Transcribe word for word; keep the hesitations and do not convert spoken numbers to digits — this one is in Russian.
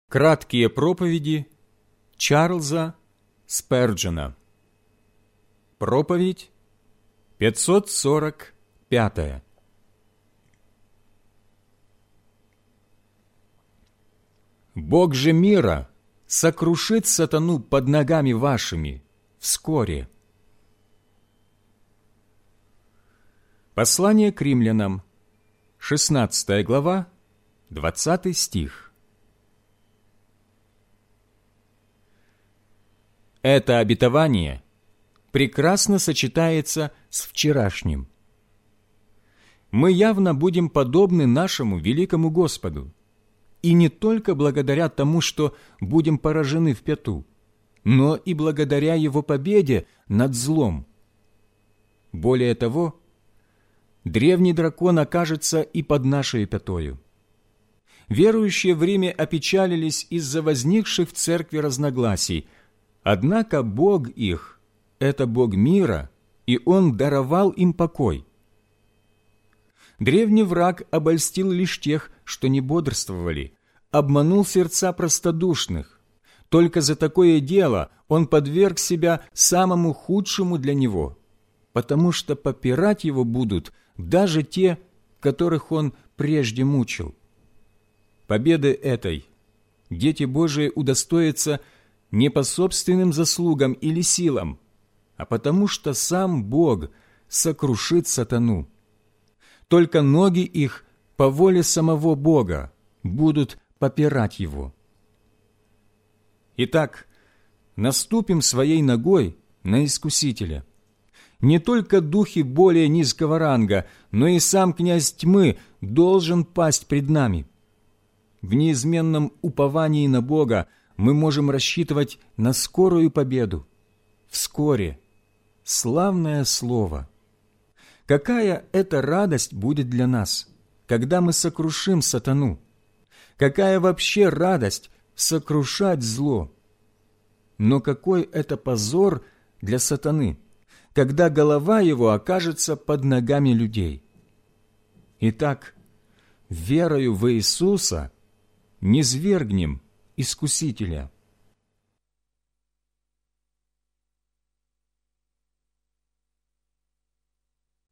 Краткие проповеди Чарльза Сперджена. Проповедь пятьсот сорок пятая. Бог же мира сокрушит сатану под ногами вашими вскоре. Послание к римлянам, шестнадцатая глава, двадцатый стих. Это обетование прекрасно сочетается с вчерашним. Мы явно будем подобны нашему великому Господу, и не только благодаря тому, что будем поражены в пяту, но и благодаря Его победе над злом. Более того, древний дракон окажется и под нашей пятою. Верующие в Риме опечалились из-за возникших в церкви разногласий, однако Бог их – это Бог мира, и Он даровал им покой. Древний враг обольстил лишь тех, что не бодрствовали, обманул сердца простодушных. Только за такое дело он подверг себя самому худшему для него, потому что попирать его будут даже те, которых он прежде мучил. Победы этой дети Божии удостоятся не по собственным заслугам или силам, а потому что сам Бог сокрушит сатану. Только ноги их по воле самого Бога будут попирать его. Итак, наступим своей ногой на Искусителя. Не только духи более низкого ранга, но и сам князь тьмы должен пасть пред нами. В неизменном уповании на Бога мы можем рассчитывать на скорую победу. Вскоре. Славное слово. Какая это радость будет для нас, когда мы сокрушим сатану? Какая вообще радость сокрушать зло? Но какой это позор для сатаны, когда голова его окажется под ногами людей? Итак, верою в Иисуса низвергнем Искусителя.